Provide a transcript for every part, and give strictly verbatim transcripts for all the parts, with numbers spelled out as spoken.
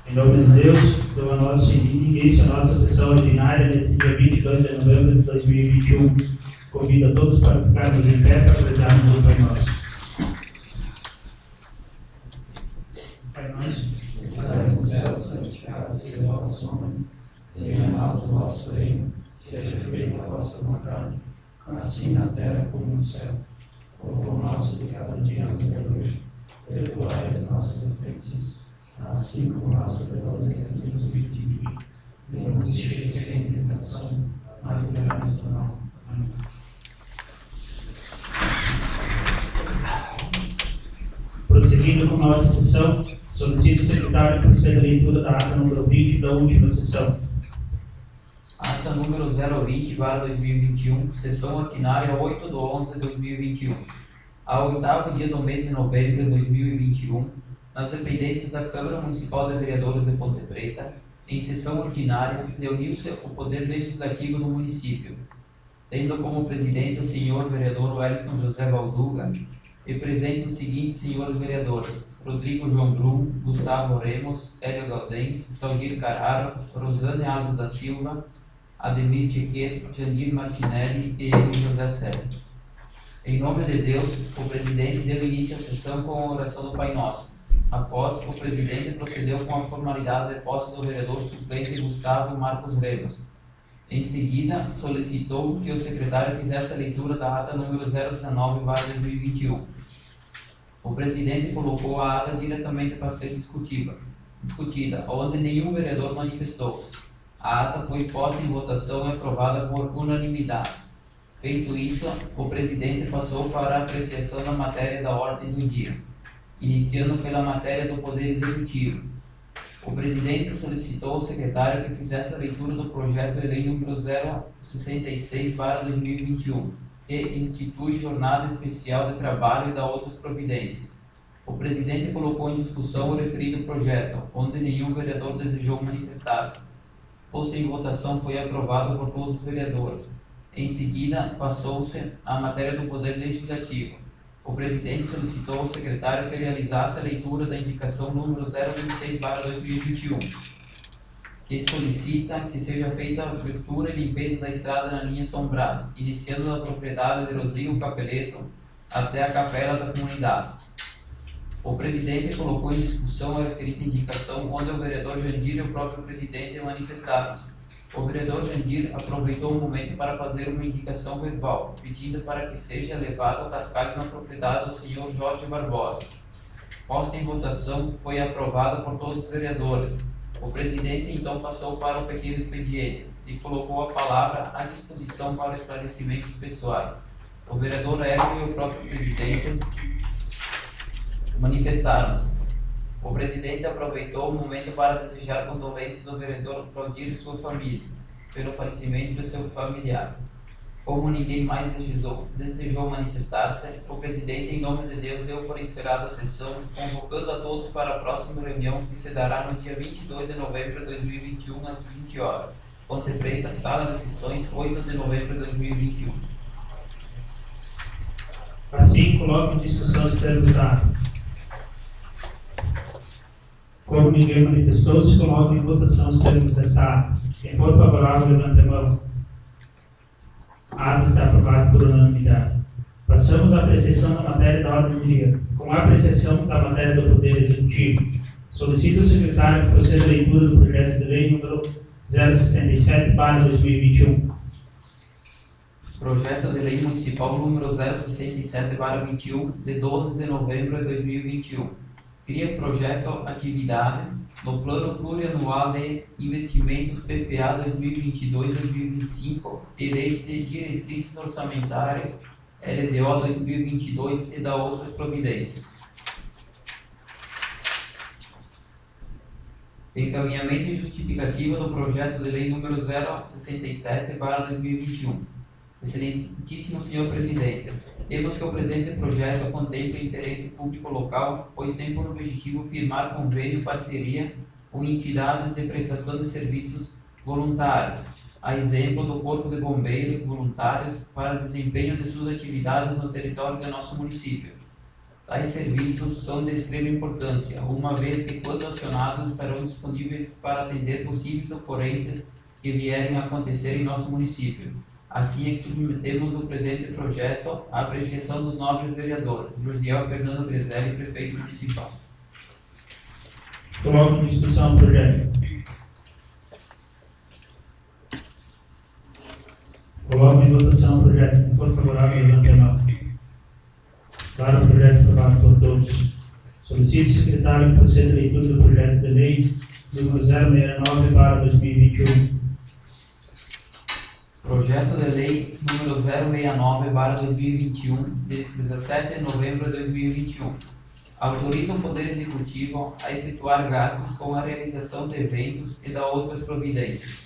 Em nome de Deus, dou a nossa início à nossa sessão ordinária neste dia vinte e dois de novembro de dois mil e vinte e um. Convido a todos para ficarmos em pé para rezarmos o Pai Nosso. Pai Nosso, que estás no céu, santificado seja o vosso nome. Venha a nós o vosso reino, seja feita a vossa vontade, assim na terra como no céu. O pão nosso de cada dia nos dai hoje. Perdoai as nossas ofensas, assim como nós perdoamos a quem nos ofende. Não nos deixeis cair em tentação, mas livrai-nos do mal. Amém. Prosseguindo com a nossa sessão, solicito o secretário que proceda a leitura da ata número vinte da última sessão. Ata número zero vinte barra dois mil e vinte e um, sessão ordinária oito de onze de dois mil e vinte e um. Ao oitavo dia do mês de novembro de dois mil e vinte e um, nas dependências da Câmara Municipal de Vereadores de Ponte Preta, em sessão ordinária, reuniu-se o Poder Legislativo do município, tendo como presidente o senhor vereador Wellington José Valduga e presentes os seguintes senhores vereadores: Rodrigo João Brum, Gustavo Remos, Hélio Galdens, Claudir Carraro, Rosane Alves da Silva, Ademir Chiquet, Jandir Martinelli e Emílio José Sérgio. Em nome de Deus, o presidente deu início à sessão com a oração do Pai Nosso. Após, o presidente procedeu com a formalidade de posse do vereador suplente Gustavo Marcos Remos. Em seguida, solicitou que o secretário fizesse a leitura da ata número zero dezenove barra dois mil e vinte e um. O presidente colocou a ata diretamente para ser discutida, discutida, onde nenhum vereador manifestou-se. A ata foi posta em votação e aprovada por unanimidade. Feito isso, o presidente passou para a apreciação da matéria da ordem do dia, iniciando pela matéria do Poder Executivo. O presidente solicitou ao secretário que fizesse a leitura do projeto de lei número zero sessenta e seis barra dois mil e vinte e um, que institui jornada especial de trabalho e dá outras providências. O presidente colocou em discussão o referido projeto, onde nenhum vereador desejou manifestar-se. Posto em votação, foi aprovado por todos os vereadores. Em seguida, passou-se à matéria do Poder Legislativo. O presidente solicitou ao secretário que realizasse a leitura da indicação número zero vinte e seis barra dois mil e vinte e um, que solicita que seja feita a abertura e limpeza da estrada na linha São Brás, iniciando da propriedade de Rodrigo Capeleto até a capela da comunidade. O presidente colocou em discussão a referida indicação, onde o vereador Jandir e o próprio presidente manifestaram-se. O vereador Jandir aproveitou o momento para fazer uma indicação verbal, pedindo para que seja levado ao cascalho na propriedade do senhor Jorge Barbosa. Posta em votação, foi aprovada por todos os vereadores. O presidente então passou para o pequeno expediente e colocou a palavra à disposição para esclarecimentos pessoais. O vereador Hélio e o próprio presidente manifestaram-se. O presidente aproveitou o momento para desejar condolências ao vereador Claudir e sua família, pelo falecimento do seu familiar. Como ninguém mais desejou, desejou manifestar-se, o presidente, em nome de Deus, deu por encerrada a sessão, convocando a todos para a próxima reunião, que se dará no dia vinte e dois de novembro de dois mil e vinte e um, às vinte horas. Ponte Preta, Sala de Sessões, oito de novembro de dois mil e vinte e um. Assim, coloco em discussão os termos da ata. Como ninguém manifestou-se, coloco em votação os termos desta ata. Quem for favorável, levante a mão. A ata está aprovada por unanimidade. Passamos à apreciação da matéria da ordem do dia. Com a apreciação da matéria do Poder Executivo, solicito ao secretário que proceda a leitura do projeto de lei número zero sessenta e sete barra dois mil e vinte e um. Projeto de Lei Municipal número zero sessenta e sete barra vinte e um, de doze de novembro de dois mil e vinte e um. Cria projeto atividade no Plano Plurianual de Investimentos P P A dois mil e vinte e dois a dois mil e vinte e cinco e Lei de Diretrizes Orçamentárias L D O dois mil e vinte e dois e da outras providências. Encaminhamento e justificativa do projeto de lei número zero sessenta e sete barra dois mil e vinte e um. Excelentíssimo senhor presidente, temos que o presente projeto contemple interesse público local, pois tem por objetivo firmar convênio parceria com entidades de prestação de serviços voluntários, a exemplo do Corpo de Bombeiros Voluntários, para desempenho de suas atividades no território do nosso município. Tais serviços são de extrema importância, uma vez que, quando acionados, estarão disponíveis para atender possíveis ocorrências que vierem a acontecer em nosso município. Assim é que submetemos o presente projeto à apreciação dos nobres vereadores, Josiel Fernando Grezelli, prefeito municipal. Coloco em discussão o projeto. Coloco em votação o projeto. Quem for favorável, levante a mão. Para o projeto aprovado por todos. Solicito o secretário que proceda a leitura do projeto de lei número zero seis nove barra dois mil e vinte e um. Projeto de lei número zero seis nove barra dois mil e vinte e um, de dezessete de novembro de dois mil e vinte e um. Autoriza o Poder Executivo a efetuar gastos com a realização de eventos e da outras providências.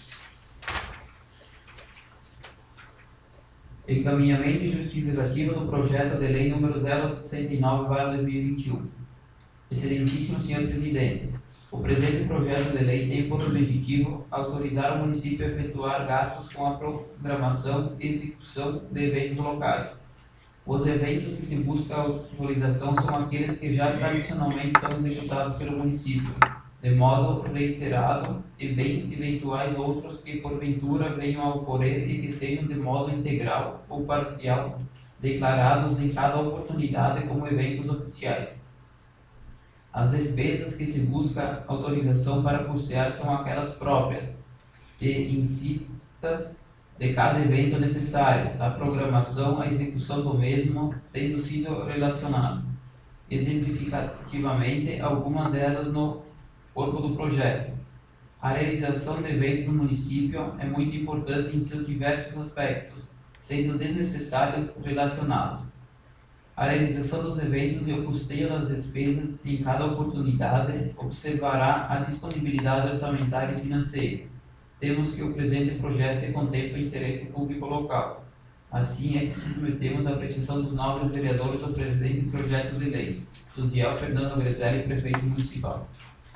Encaminhamento e justificativa do projeto de lei número zero sessenta e nove barra dois mil e vinte e um. Excelentíssimo senhor Presidente, o presente projeto de lei tem por objetivo autorizar o município a efetuar gastos com a programação e execução de eventos locais. Os eventos que se busca autorização são aqueles que já tradicionalmente são executados pelo município, de modo reiterado, e bem eventuais outros que porventura venham a ocorrer e que sejam de modo integral ou parcial declarados em cada oportunidade como eventos oficiais. As despesas que se busca autorização para custear são aquelas próprias e incitas de cada evento necessárias, a programação, a execução do mesmo, tendo sido relacionado exemplificativamente algumas delas no corpo do projeto. A realização de eventos no município é muito importante em seus diversos aspectos, sendo desnecessários relacionados. A realização dos eventos e o custeio das despesas em cada oportunidade observará a disponibilidade orçamentária e financeira. Temos que o presente projeto contempla o interesse público local. Assim é que submetemos a apreciação dos nobres vereadores ao presente projeto de lei. Josiel Fernando Grezelli, prefeito municipal.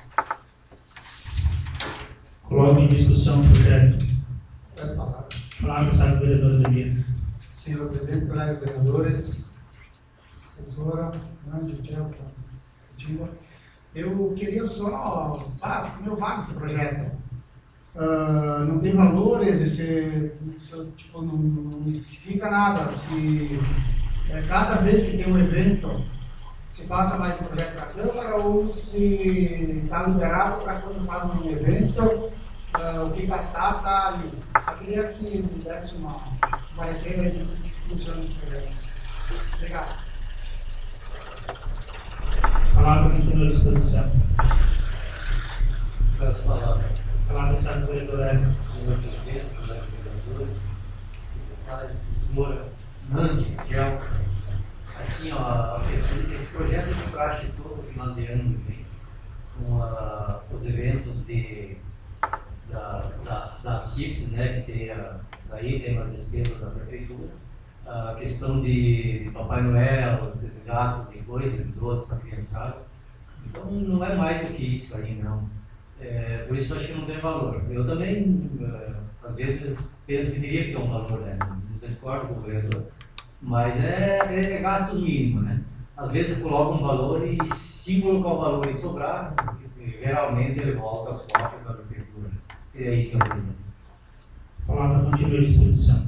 Coloco em discussão o projeto. Peço palavra. Palavra, sabe, vereador Danilo. Senhor Presidente, colegas vereadores, assessora, grande Tiago, eu queria só, ah, meu vago esse projeto. Uh, não tem valores, esse, isso, tipo, não, não especifica nada. Se é, cada vez que tem um evento, se passa mais um projeto para a Câmara ou se está liberado para quando faz um evento, uh, o que gastar está ali. Só queria que me desse uma parecer aí de como funciona esse projeto. Obrigado. Palavra continua à disposição. Peço palavra. Palavra, sabe, vereador Hélio. Senhor Presidente, colegas vereadores, secretário, assessora, Nandi, Gel. Assim, ó, esse, esse projeto de praxe todo final de ano vem com uh, os eventos de, da, da, da C I P, né, que tem a, aí tem as despesas da prefeitura, a questão de, de Papai Noel, os gastos e coisas, doces para a criançada. Então não é mais do que isso aí, não. É, por isso eu acho que não tem valor. Eu também, uh, às vezes, penso que teria que ter um valor, né? Não discordo com o vereador. Mas é, é, é gasto mínimo, né? Às vezes coloca um valor e se colocar o valor e sobrar, geralmente ele volta às costas da prefeitura. Seria isso que eu queria. A palavra continua à disposição.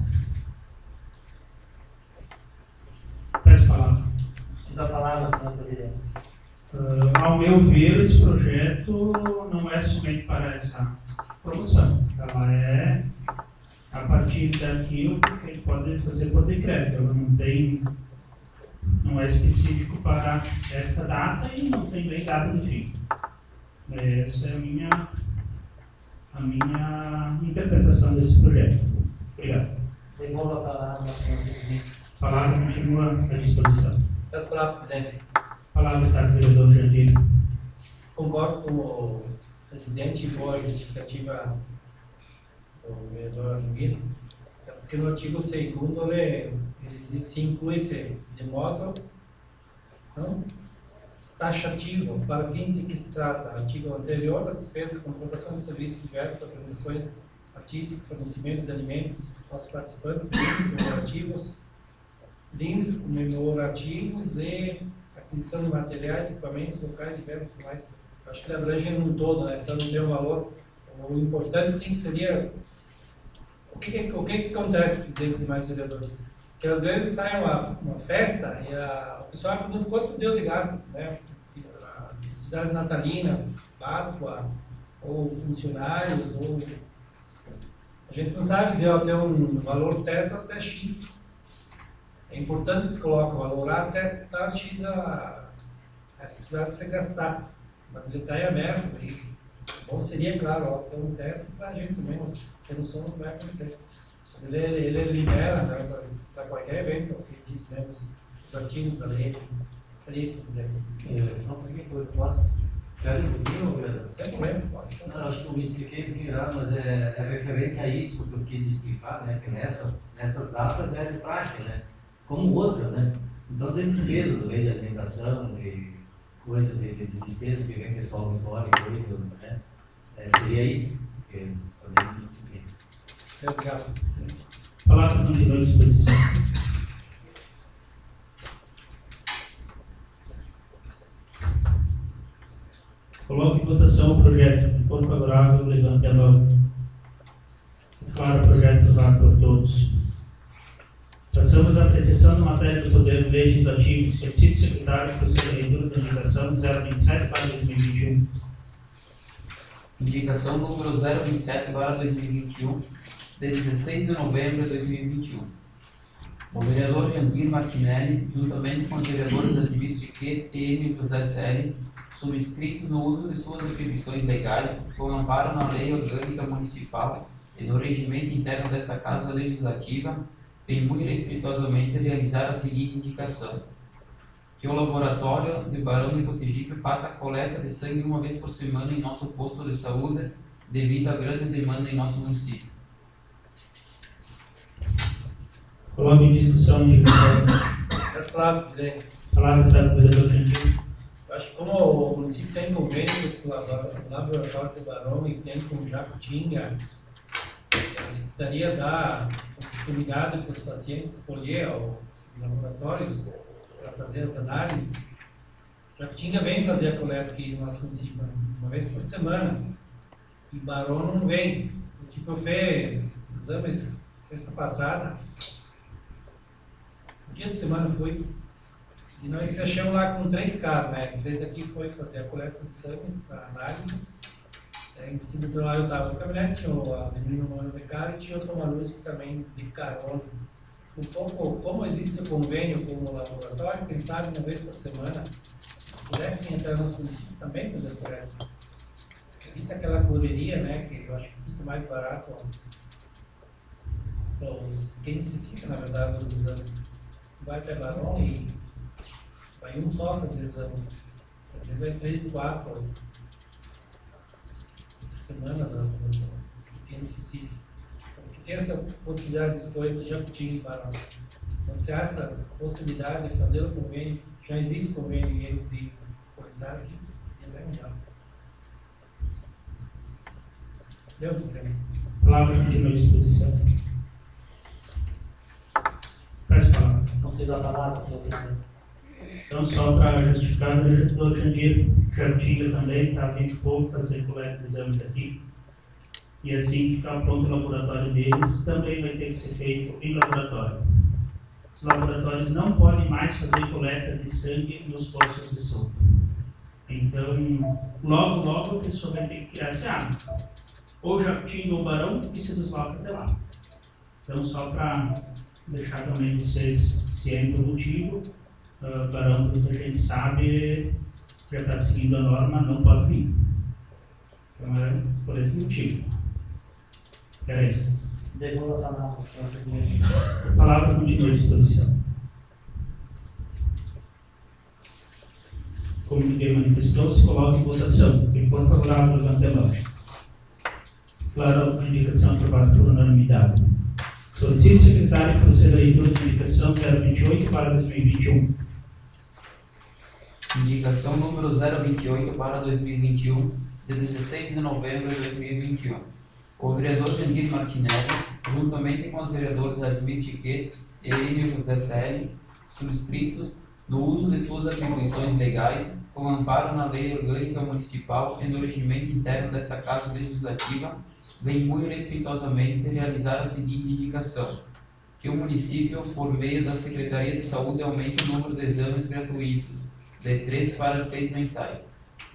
Peço palavra. Da palavra, senhor presidente. Uh, ao meu ver, esse projeto não é somente para essa promoção. Ela é, a partir daqui, o prefeito pode fazer por decreto. Ela não tem, não é específico para esta data e não tem nem data de fim. Essa é a minha, a minha interpretação desse projeto. Obrigado. Devolvo a palavra, senhor presidente. A palavra continua à disposição. Peço palavra, presidente. A palavra está com o vereador Jandir. Concordo com o presidente e com a justificativa do vereador Miguel, é porque no artigo segundo ele, ele se inclui-se de modo não taxativo para fins de que se trata, artigo anterior, das despesas de contratação de serviços diversos, organizações artísticas, fornecimentos de alimentos aos participantes, brindes comemorativos, brindes comemorativos e aquisição de materiais, equipamentos, locais de vendas e mais. Acho que ele abrange num todo, né? Só não deu valor. O importante sim seria o que, que, o que, que acontece, presidente de mais vereadores? Que às vezes sai uma, uma festa e a, o pessoal pergunta quanto deu de gasto, né? Cidades natalina, Páscoa, ou funcionários, ou a gente não sabe dizer até um valor teto até X. É importante que se coloque valorar até tal X a, a cidade se gastar, mas ele está em aberto. E bom seria, claro, ó, ter um teto para a gente também, mas ter noção do que vai acontecer. Mas ele, ele, ele libera, né, para qualquer evento, que diz mesmo os artigos da lei. Seria isso que dizer. É, só para que eu posso. Sério, um pouquinho, vereador? Sem problema, pode. Não, acho que eu me expliquei um pouquinho errado, mas é, é referente a isso que eu quis explicar, né? Que nessas, nessas datas é de praxe, né? Como outra, né? Então tem despesas, lei de alimentação, de coisa, de, de, de despesas que vem pessoal de fora e coisa, né? É, seria isso que eu me expliquei. Obrigado. Palavra continua à disposição. Coloque em votação o projeto. Se for favorável, levante a mão. Declaro o projeto aprovado por todos. Passamos à apreciação da matéria do Poder Legislativo. Solicito o secretário que proceda a leitura da indicação zero vinte e sete para dois mil e vinte e um. Indicação número zero vinte e sete para dois mil e vinte e um, de dezesseis de novembro de dois mil e vinte e um. O vereador Jandir Martinelli, juntamente com os vereadores Admir Siquet e Enio José Selle, subscritos no uso de suas atribuições legais, com amparo na Lei Orgânica Municipal e no regimento interno desta Casa Legislativa, vem muito respeitosamente realizar a seguinte indicação: que o laboratório de Barão de Cotegipe faça a coleta de sangue uma vez por semana em nosso posto de saúde, devido à grande demanda em nosso município. Coloque em discussão a indicação. As palavras, presidente. Palavra está do vereador Jandir. Eu acho que como o município tem convênio com o laboratório do Barão e tem com o Jacutinga, a Secretaria dá oportunidade para os pacientes escolher os laboratórios para fazer as análises. Jacutinga vem fazer a coleta aqui no nosso município uma vez por semana e Barão não vem. O tipo fez exames sexta passada, no dia de semana foi. E nós se achamos lá com três carros, né? Três daqui foi fazer a coleta de sangue para análise. É, em cima do lado eu estava no caminhonete, tinha o menino no cara e tinha o Tomaluz que também de carona. Um pouco, como existe o convênio com o laboratório, quem sabe uma vez por semana, se pudessem entrar no nosso município também fazer a coleta. Evita aquela correria, né? Que eu acho que custa mais barato para quem necessita, na verdade, dos exames. Vai até Barão e vai um só fazer exame. Às vezes vai três, quatro por semana, não, quem necessita. Porque tem essa possibilidade de escolha de Jacutinga e Barão. Então, se há essa possibilidade de fazer o convênio, já existe convênio e eles de qualidade aqui, é bem melhor. Deu, presidente? Palavra continua à disposição. Peço palavra. Não sei da palavra, senhor presidente. Então, só para justificar, o vereador Jandir Jacutinga também está vindo pouco fazer coleta de exames aqui. E assim que ficar pronto o laboratório deles, também vai ter que ser feito em laboratório. Os laboratórios não podem mais fazer coleta de sangue nos postos de saúde. Então, logo, logo a pessoa vai ter que criar esse hábito. Ou Jacutinga ou Barão e se desloca até lá. Então, só para deixar também vocês cientes do motivo, uh, Barão, pelo que a gente sabe, já está seguindo a norma, não pode vir. Então, é por esse motivo. Era isso. Devolvo a palavra, senhor presidente. A palavra continua à disposição. Como ninguém manifestou, se coloca em votação. Quem for favorável, levante a mão. Claro, a indicação aprovada por unanimidade. Solicito o secretário que proceda a leitura da indicação zero vinte e oito para dois mil e vinte e um. Indicação número zero vinte e oito para dois mil e vinte e um, de dezesseis de novembro de dois mil e vinte e um. O vereador Jandir Martinelli, juntamente com os vereadores Admir Siquet e Enio José Selle, subscritos no uso de suas atribuições legais, com amparo na Lei Orgânica Municipal e no regimento interno desta Casa Legislativa, vem muito respeitosamente realizar a seguinte indicação: que o município, por meio da Secretaria de Saúde, aumente o número de exames gratuitos, de três para seis mensais.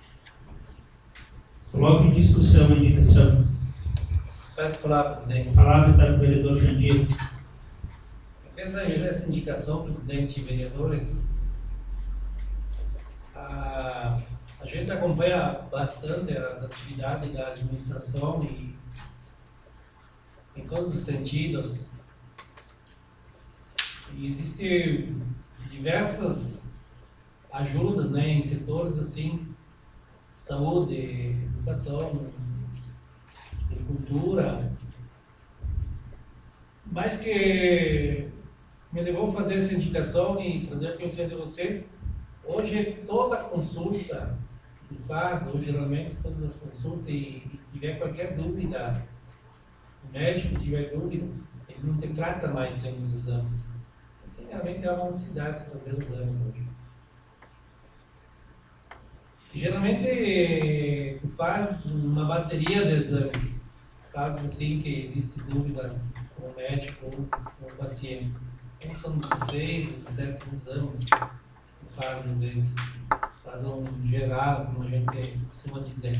Coloco em discussão a indicação. Peço a palavra, presidente. Palavra está com o vereador Jandir. Apesar dessa indicação, presidente e vereadores, a, a gente acompanha bastante as atividades da administração e em todos os sentidos. E existem diversas ajudas, né, em setores assim, saúde, educação, agricultura, mas que me levou a fazer essa indicação e trazer a conhecimento de vocês. Hoje toda consulta que faz, ou geralmente todas as consultas, e, e tiver qualquer dúvida, o médico tiver dúvida, ele não tem, trata mais sem os exames. Então, realmente é uma necessidade de fazer os exames hoje. E, geralmente tu faz uma bateria de exames, casos assim que existe dúvida com o médico ou com o paciente. Então são dezesseis, dezessete exames que faz às vezes, faz um geral, como a gente costuma dizer.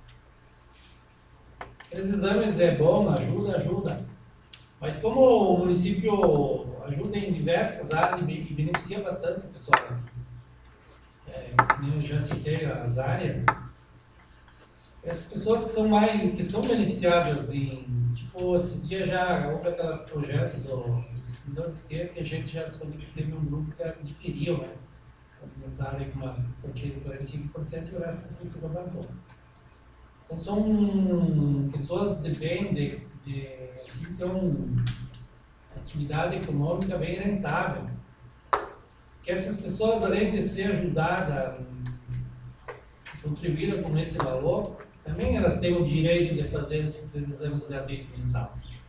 Esses exames é bom, ajuda, ajuda. Mas como o município ajuda em diversas áreas e beneficia bastante o pessoal, é, eu já citei as áreas, essas pessoas que são mais, que são beneficiadas em, tipo, esses dias já houve aquele projeto do distribuidor de esteira que a gente já soube que teve um grupo que adquiriu, né? Eles entraram com uma quantia de quarenta e cinco por cento e o resto foi tudo abandonou. Então são pessoas de bem, de, de assim, então, atividade econômica bem rentável. Que essas pessoas, além de ser ajudadas, contribuíram com esse valor, também elas têm o direito de fazer esses três exames gratuitos mensais.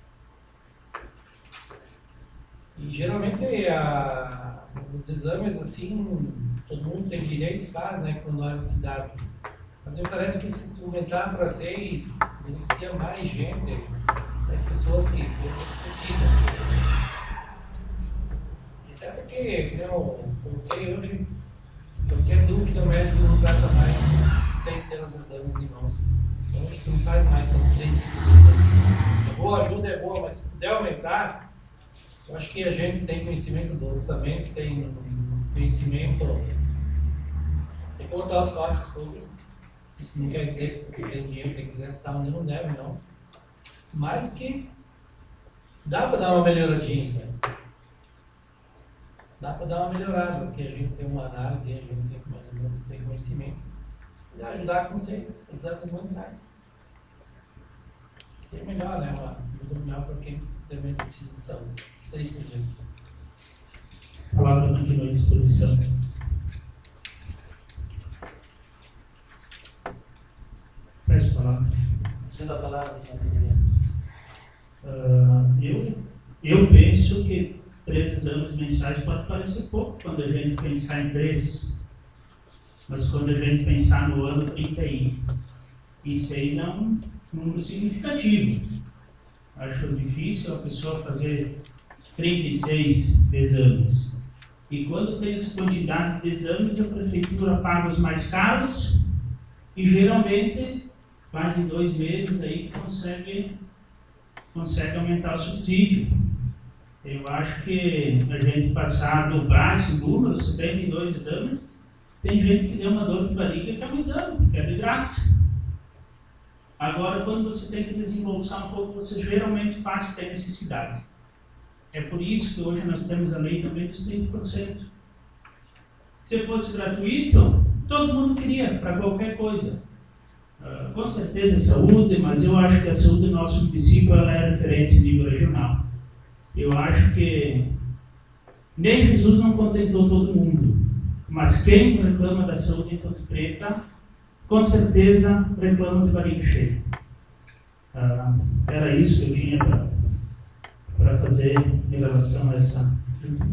E geralmente a, os exames assim, todo mundo tem direito e faz, né, quando há necessidade. Mas me parece que se tu aumentar para seis, beneficia mais gente, mais pessoas que, que precisam. Até porque, eu coloquei hoje, qualquer dúvida o médico não trata mais sem ter os exames em mãos. Então a gente não faz mais, são três tipos de exames. É boa, ajuda é boa, mas se puder aumentar, eu acho que a gente tem conhecimento do orçamento, tem conhecimento de contar os cofres públicos. Isso não quer dizer que tem dinheiro, tem que gastar onde não deve, não. Mas que dá para dar uma melhoradinha isso aí. Dá para dar uma melhorada, porque a gente tem uma análise, a gente tem mais ou menos tem conhecimento. Se puder ajudar com vocês, exames mensais. É melhor, né? Uma ajuda melhor para quem também precisa de saúde. Isso é isso, presidente. A palavra continua à disposição. Peço a palavra. Sendo a palavra, senhor. Uh, eu, eu penso que três exames mensais pode parecer pouco quando a gente pensar em três, mas quando a gente pensar no ano, trinta e seis é um número significativo. Acho difícil a pessoa fazer trinta e seis exames. E quando tem essa quantidade de exames, a prefeitura paga os mais caros e geralmente quase em dois meses aí consegue, consegue aumentar o subsídio. Eu acho que a gente passar do braço, número, setenta e dois exames, tem gente que deu uma dor de barriga que é um exame, que é de graça. Agora, quando você tem que desembolsar um pouco, você geralmente faz que tem necessidade. É por isso que hoje nós temos a lei também dos trinta por cento. Se fosse gratuito, todo mundo queria, para qualquer coisa. Uh, com certeza saúde, mas eu acho que a saúde do nosso município ela é referência em nível regional. Eu acho que nem Jesus não contentou todo mundo, mas quem reclama da saúde em Ponte Preta, com certeza reclama de barriga cheia. Uh, era isso que eu tinha para fazer em relação a essa.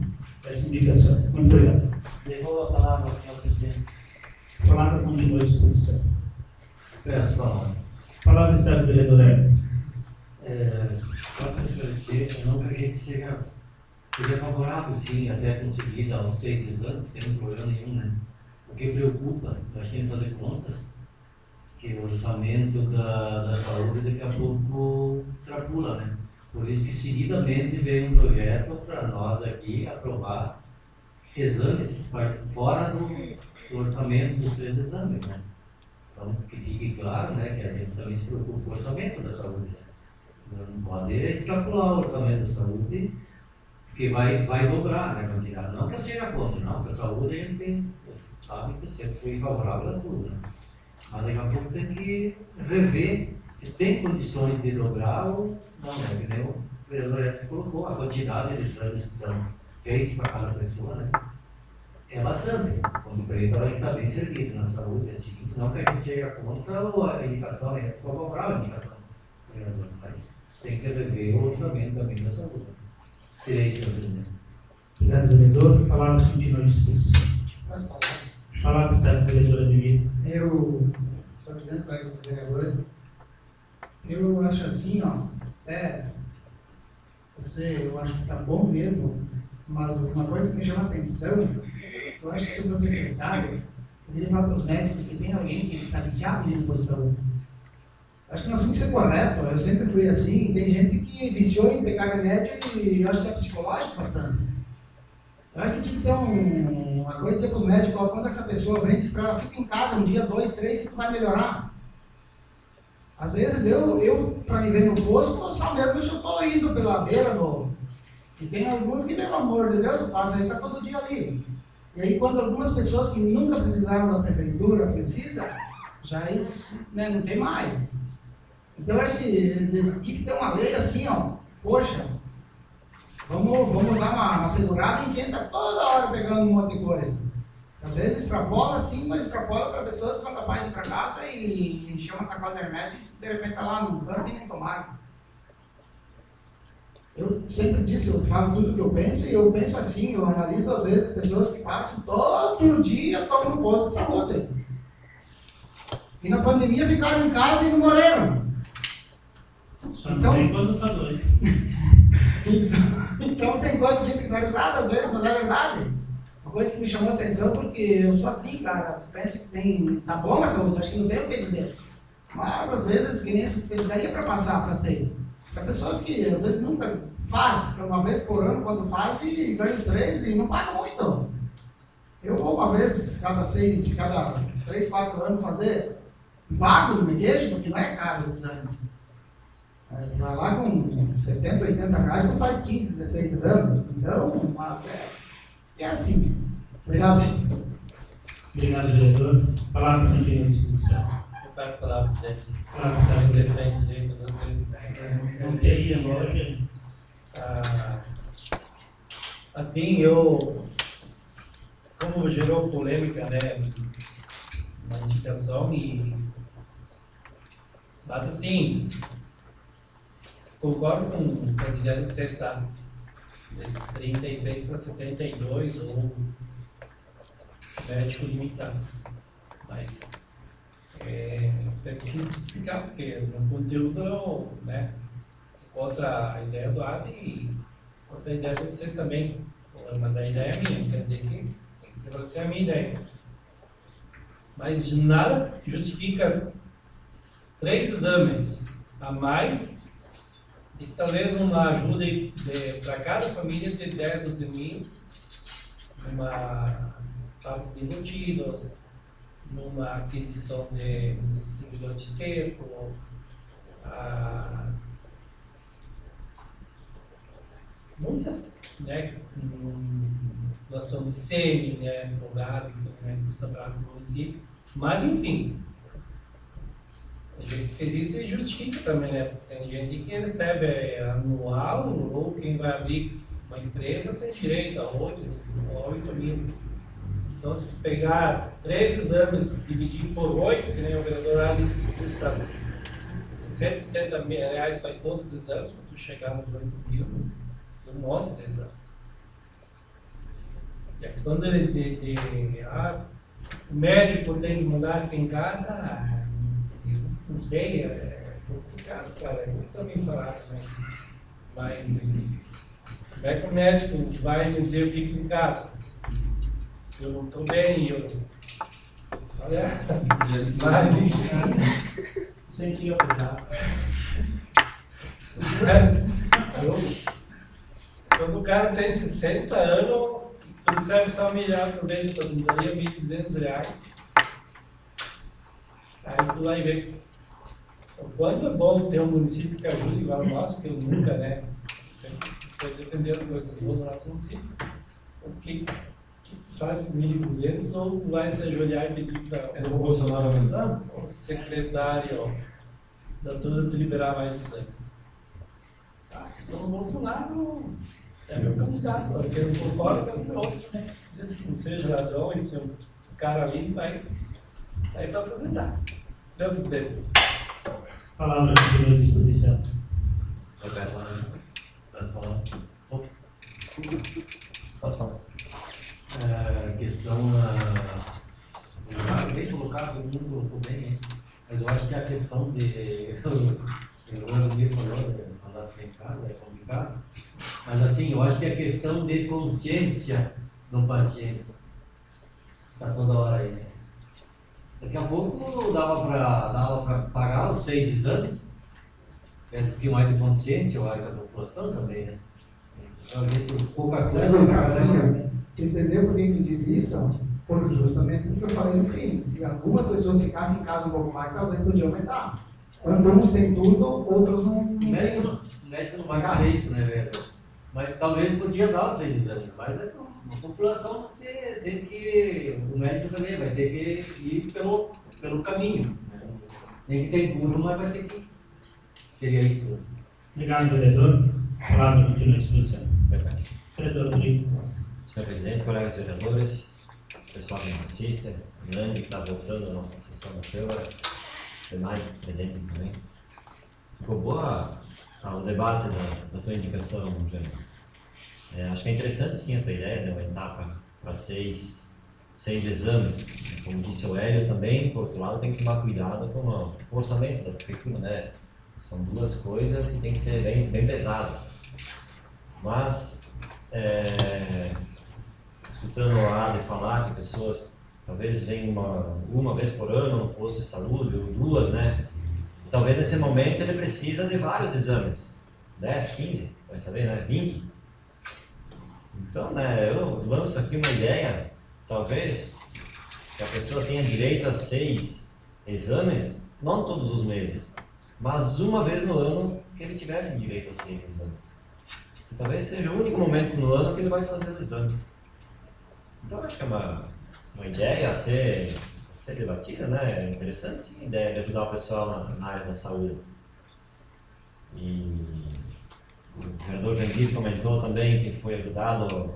essa indicação. Muito obrigado. Devolvo a palavra ao presidente. A palavra continua à disposição. Peço a palavra. A palavra está do vereador Hélio. É, só para esclarecer, eu não que a gente seja, seja favorável, sim, até conseguir dar os seis exames, sem problema nenhum, né? O que preocupa, nós temos que fazer contas, que o orçamento da, da saúde daqui a pouco extrapula, né? Por isso que seguidamente veio um projeto para nós aqui aprovar exames fora do, do orçamento dos seis exames, né? Então, que fique claro, né, que a gente também se preocupa com o orçamento da saúde, né? Não pode extrapolar o orçamento da saúde, porque vai, vai dobrar, né, quantidade. Não que eu seja contra, não, para a saúde a gente tem, você sabe que sempre foi favorável a tudo, né? Mas daqui a pouco tem que rever se tem condições de dobrar ou não, né? Que nem o vereador Edson colocou, a quantidade de exames que são feitos para cada pessoa, né? É bastante. Como vereador, a gente está bem servido na saúde, é assim, não que a gente seja contra a indicação, né? Só favorável a indicação, vereador, mas tem que rever o orçamento também da saúde. Tirei, senhor presidente. Obrigado, vereador. A palavra continua à disposição. Faz palavra. A palavra está do vereador Ademir. Eu, senhor presidente, colegas vereadores, eu acho assim, ó, é, você, eu acho que está bom mesmo, mas uma coisa que me chama a atenção, eu acho que se o meu secretário poderia falar para os médicos que tem alguém que está viciado em posição. Acho que nós temos que ser corretos, eu sempre fui assim, tem gente que viciou em pegar remédio e eu acho que é psicológico bastante. Eu acho que tinha que ter um, uma coisa dizer para os médicos, ó, quando essa pessoa vem, diz para ela, fica em casa um dia, dois, três, que tu vai melhorar. Às vezes eu, eu para me ver no posto, só mesmo se eu estou indo pela beira do... E tem alguns que, pelo amor de Deus, passa aí, está todo dia ali. E aí quando algumas pessoas que nunca precisaram da prefeitura precisam, já isso, né, não tem mais. Então eu acho que tinha que ter uma lei assim, ó, poxa, vamos, vamos dar uma, uma segurada em quem está toda hora pegando um monte de coisa. Às vezes extrapola sim, mas extrapola para pessoas que são capazes de ir para casa e encher uma sacola de remédio e de repente está lá no canto e nem tomaram. Eu sempre disse, eu falo tudo o que eu penso e eu penso assim, eu analiso às vezes pessoas que passam todo dia tomando posto de saúde. E na pandemia ficaram em casa e não morreram. Só Então- não tem quando está doido. Então, então tem coisas ridicularizadas às vezes, mas é verdade. Uma coisa que me chamou a atenção porque eu sou assim, cara, penso que tem, tá bom a saúde, acho que não tem o que dizer. Mas às vezes, que nem essas daria para passar para seis. Para pessoas que às vezes nunca faz, uma vez por ano quando faz e ganha os três e não paga muito. Eu vou uma vez, cada seis, cada três, quatro anos fazer, pago no Miguel, porque não é caro os exames. Vai lá com setenta, oitenta reais, tu faz quinze, dezesseis exames. Então, é, é assim. Obrigado. Obrigado, vereador. A palavra continua à disposição. Eu passo a palavra, presidente. A palavra está do vereador. Defende direito de vocês. Não tem agora. Ah, assim, eu, como gerou polêmica, né, uma indicação e, mas assim, concordo com o presidente que você está de trinta e seis para setenta e dois ou médico limitado, mas é, é difícil de explicar porque no conteúdo, né, contra a ideia do A D e contra a ideia de vocês também. Mas a ideia é minha, quer dizer que tem que prevalecer a minha ideia. Mas nada justifica três exames a mais e talvez uma ajuda para cada família de dez, doze mil, numa fábrica de embutidos, numa aquisição de um distribuidor de esterco, a muitas, né, doação de sêmen, né, drogado, né, custa para o município, mas enfim, a gente fez isso e justifica também, né, tem gente que recebe anual ou quem vai abrir uma empresa tem direito a oito mil. Então, se tu pegar três exames e dividir por oito, que nem o vereador lá disse que custa sessenta, setenta mil reais, faz todos os exames, para tu chegar nos oito mil. Um monte de exames. E a questão de, de, de ah, o médico tem que mandar aqui em casa, ah, eu não sei, é complicado, cara. Eu também falar, né? Mas como é que o médico vai me dizer eu fico em casa? Se eu não estou bem, eu. Olha, mas enfim. Sem que apertar. Quando o cara tem sessenta anos, tu recebe só um milhão por mês, tu daria mil e duzentos reais. Aí tu vai ver o quanto é bom ter um município que ajude igual o nosso, que eu nunca, né? Sempre vou defender as coisas boas do nosso município. O que, que faz com mil e duzentos ou tu vai se ajoelhar e pedir para o Bolsonaro aumentar? O secretário da saúde liberar mais exames. A questão do Bolsonaro é meu candidato, porque eu não concordo com o outro, né? Desde que não seja ladrão e ser um cara ali, vai, vai para apresentar. Vamos ver. Palavra continua à disposição. Eu peço uma. Peço falar. Pode falar. A questão. Uh, bem colocado, todo mundo colocou bem, hein? Mas eu acho que a questão de. Eu não me falou, falar bem caro, é complicado. Mas assim, eu acho que a questão de consciência do paciente está toda hora aí, né? Daqui a pouco dava para dava para pagar os seis exames, tivesse um pouquinho mais de consciência, eu acho, da população também, né? Então, a gente, pouca coisa. Entendeu por que ele diz isso? Porque justamente o que eu falei no fim, se algumas pessoas ficassem em casa um pouco mais, talvez podia aumentar. Quando uns têm tudo, outros não. O médico não, o médico não vai fazer isso, né, velho? Mas talvez podia dar os seis exames, mas a população você tem que. O médico também vai ter que ir pelo, pelo caminho. Né? Tem que ter curva, mas vai ter que. Seria isso. Né? Obrigado, vereador. Palavra continua à disposição. Verdade. Vereador Rodrigo. Senhor presidente, colegas vereadores, pessoal que nos assiste, grande que está voltando à nossa sessão da Câmara, demais presentes também. Ficou boa ah, o debate da, da tua indicação, Jânio. É, acho que é interessante sim a tua ideia de aumentar para seis, seis exames. Como disse o Hélio também, por outro lado, tem que tomar cuidado com o, o orçamento da prefeitura, né? São duas coisas que tem que ser bem, bem pesadas. Mas, é, escutando a Ade falar que pessoas talvez venham uma, uma vez por ano no posto de saúde, ou duas, né? Talvez nesse momento ele precisa de vários exames, dez, quinze, vai saber, né? vinte. Então, né, eu lanço aqui uma ideia, talvez que a pessoa tenha direito a seis exames, não todos os meses, mas uma vez no ano que ele tivesse direito a seis exames. E talvez seja o único momento no ano que ele vai fazer os exames. Então, acho que é uma, uma ideia a ser, a ser debatida, né? É interessante, sim, a ideia de ajudar o pessoal na, na área da saúde. E o vereador Jandir comentou também que foi ajudado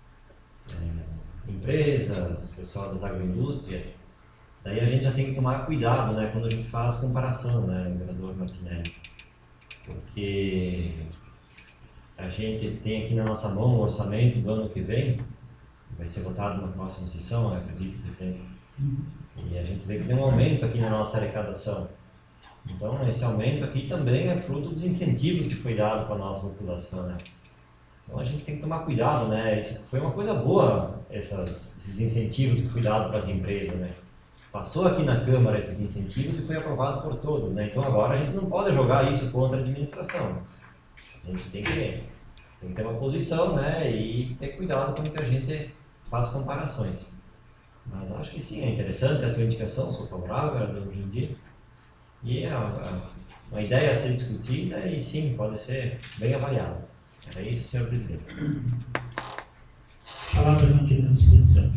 é, empresas, pessoal das agroindústrias. Daí a gente já tem que tomar cuidado, né, quando a gente faz comparação, né, vereador Martinelli. Porque a gente tem aqui na nossa mão o orçamento do ano que vem, vai ser votado na próxima sessão, né, acredito, presidente. E a gente vê que tem um aumento aqui na nossa arrecadação. Então, esse aumento aqui também é fruto dos incentivos que foi dado para a nossa população, né? Então, a gente tem que tomar cuidado, né? Isso foi uma coisa boa, essas, esses incentivos que foi dado para as empresas, né? Passou aqui na Câmara esses incentivos e foi aprovado por todos, né? Então, agora a gente não pode jogar isso contra a administração. A gente tem que, tem que ter uma posição, né? E ter cuidado quando que a gente faz comparações. Mas acho que sim, é interessante a tua indicação, sou favorável hoje em dia. E é uma ideia a ser discutida e sim, pode ser bem avaliada. Era isso, senhor presidente. A palavra continua à disposição.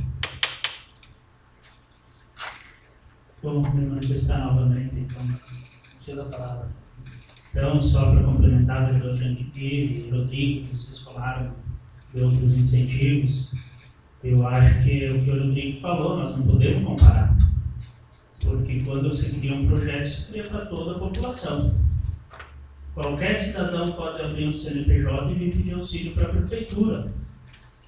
Vamos me manifestar novamente, então. Chega a palavra. Então, só para complementar o vereador Jandir e Rodrigo, que vocês falaram de outros incentivos, eu acho que o que o Rodrigo falou, nós não podemos comparar. Porque quando você cria um projeto, você cria para toda a população. Qualquer cidadão pode abrir um C N P J e vir pedir auxílio para a prefeitura.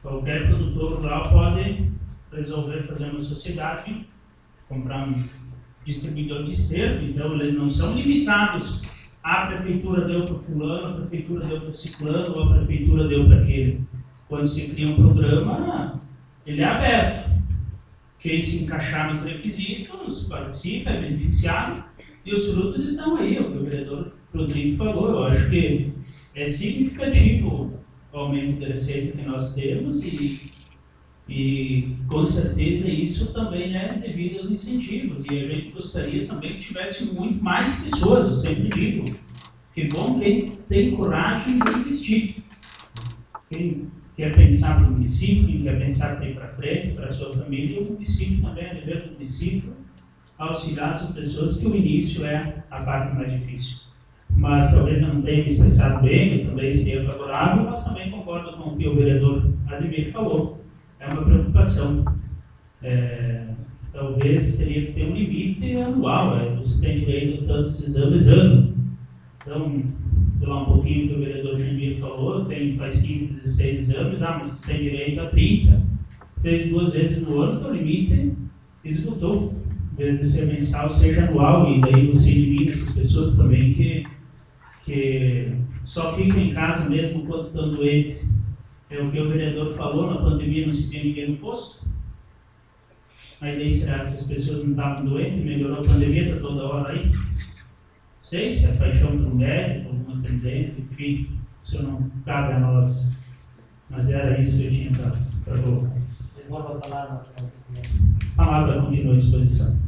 Qualquer produtor rural pode resolver fazer uma sociedade, comprar um distribuidor de esterco, então eles não são limitados. A prefeitura deu para o fulano, a prefeitura deu para o ciclano, ou a prefeitura deu para aquele. Quando se cria um programa, ele é aberto. Quem se encaixar nos requisitos participa, é beneficiado, e os frutos estão aí, é o que o vereador Rodrigo falou. Eu acho que é significativo o aumento de receita que nós temos e, e com certeza isso também é devido aos incentivos, e a gente gostaria também que tivesse muito mais pessoas. Eu sempre digo que bom quem tem coragem de investir, quem quer pensar para o município, quem quer pensar para ir para frente, para a sua família. O município também é dever do município auxiliar as pessoas, que o início é a parte mais difícil. Mas talvez eu não tenha me expressado bem, eu também seria favorável, mas também concordo com o que o vereador Ademir falou. É uma preocupação. É, talvez teria que ter um limite anual. É, você tem direito a tantos exames ano. Então, falar um pouquinho do que o vereador Jandir falou, tem, faz quinze, dezesseis exames, ah, mas tem direito a trinta. Fez duas vezes no ano, então o limite esgotou. Em vez de ser mensal, seja anual, e daí você elimina essas pessoas também que, que só ficam em casa mesmo quando estão doentes. É o que o vereador falou, na pandemia não se tem ninguém no posto. Mas aí será que as pessoas não estavam doentes, melhorou a pandemia, está toda hora aí? Não sei se é paixão por um médico, alguma atendente, enfim, isso não cabe a nós. Mas era isso que eu tinha para colocar. Devolvo a palavra. A palavra continua à disposição.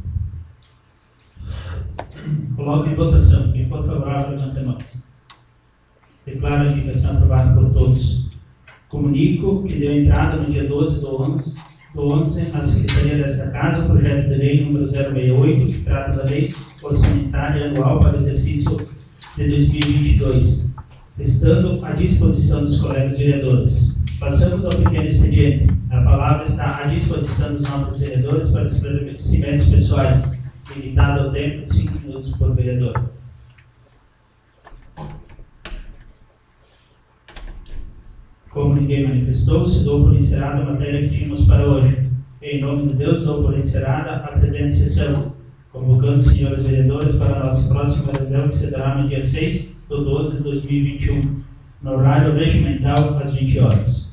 Coloque em votação. Quem for favorável, levante a mão. Declaro a indicação aprovada por todos. Comunico que deu entrada no dia doze do onze à Secretaria desta Casa o projeto de lei número zero seis oito, que trata da lei orçamentária anual para o exercício de dois mil e vinte e dois, estando à disposição dos colegas vereadores. Passamos ao pequeno expediente. A palavra está à disposição dos novos vereadores para esclarecimentos pessoais, limitado ao tempo de cinco minutos por vereador. Como ninguém manifestou-se, dou por encerrada a matéria que tínhamos para hoje. Em nome de Deus, dou por encerrada a presente sessão, convocando os senhores vereadores para a nossa próxima reunião, que se dará no dia seis de doze de dois mil e vinte e um, no horário regimental, às vinte horas.